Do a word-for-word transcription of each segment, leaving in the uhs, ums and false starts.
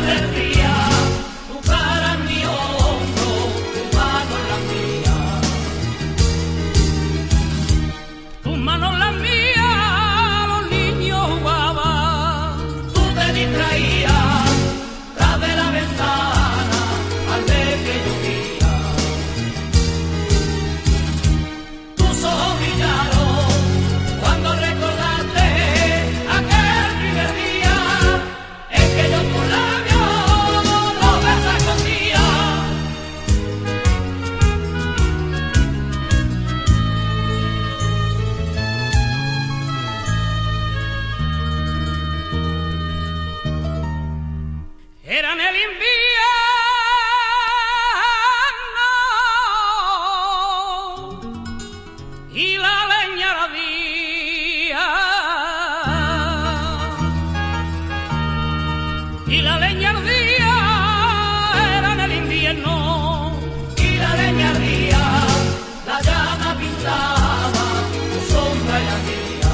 y la leña ardía, era en el invierno, y la leña ardía, la llama pintaba tu sombra y la mía,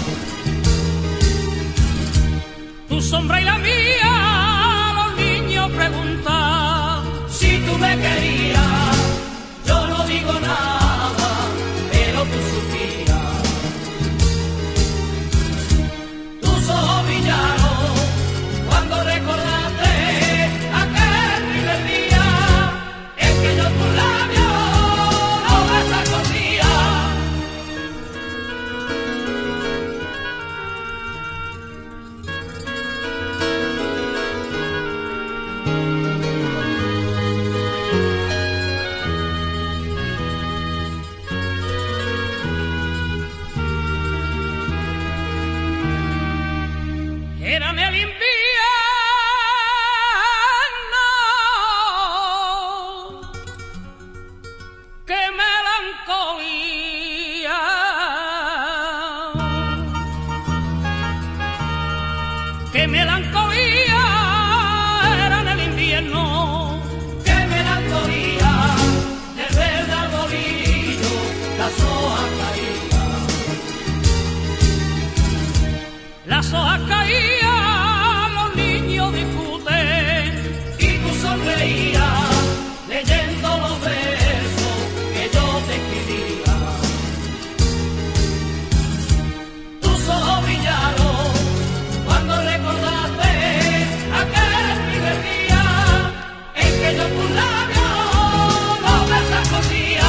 tu sombra y la mía, los niños preguntan si tú me querías, yo no digo nada, pero tú suspiras, tus ojos brillaron cuando recordaste aquel primer día en que yo tus labios no besas con día. era en el invierno, qué melancolía, qué melancolía, era en el invierno, Qué melancolía, del verde arbolillo, las hojas caídas, las hojas caían, los niños discuten, y tú sonreías, leyendo los versos que yo te escribía. Tus ojos brillaron cuando recordaste aquel primer día en que yo tus labios no besas con día.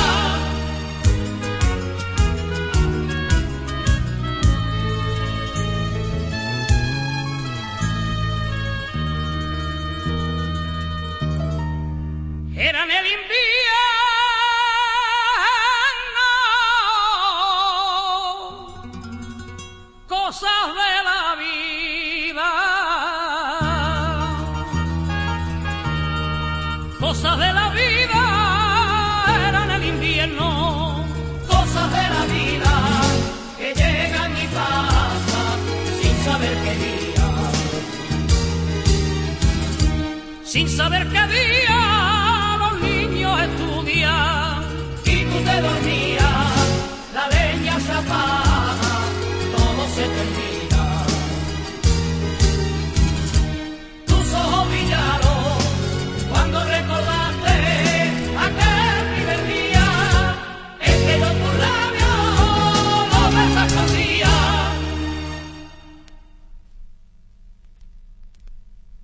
era en el invierno, cosas de la vida, cosas de la vida, era en el invierno, Cosas de la vida que llegan y pasan sin saber qué día. sin saber qué día los niños estudian. Y tú te dormías